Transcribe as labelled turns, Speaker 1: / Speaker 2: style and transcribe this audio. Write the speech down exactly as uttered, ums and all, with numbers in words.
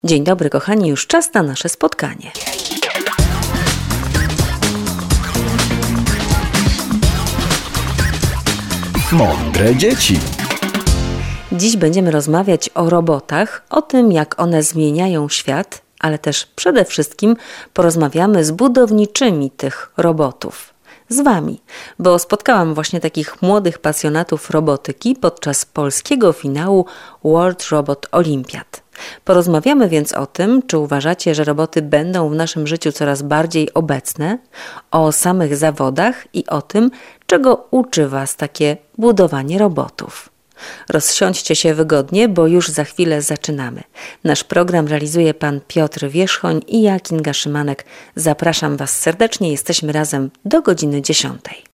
Speaker 1: Dzień dobry kochani, już czas na nasze spotkanie.
Speaker 2: Mądre dzieci.
Speaker 1: Dziś będziemy rozmawiać o robotach, o tym jak one zmieniają świat, ale też przede wszystkim porozmawiamy z budowniczymi tych robotów. Z Wami, bo spotkałam właśnie takich młodych pasjonatów robotyki podczas polskiego finału World Robot Olympiad. Porozmawiamy więc o tym, czy uważacie, że roboty będą w naszym życiu coraz bardziej obecne, o samych zawodach i o tym, czego uczy Was takie budowanie robotów. Rozsiądźcie się wygodnie, bo już za chwilę zaczynamy. Nasz program realizuje pan Piotr Wierzchoń i ja, Kinga Szymanek. Zapraszam Was serdecznie, jesteśmy razem do godziny dziesiątej.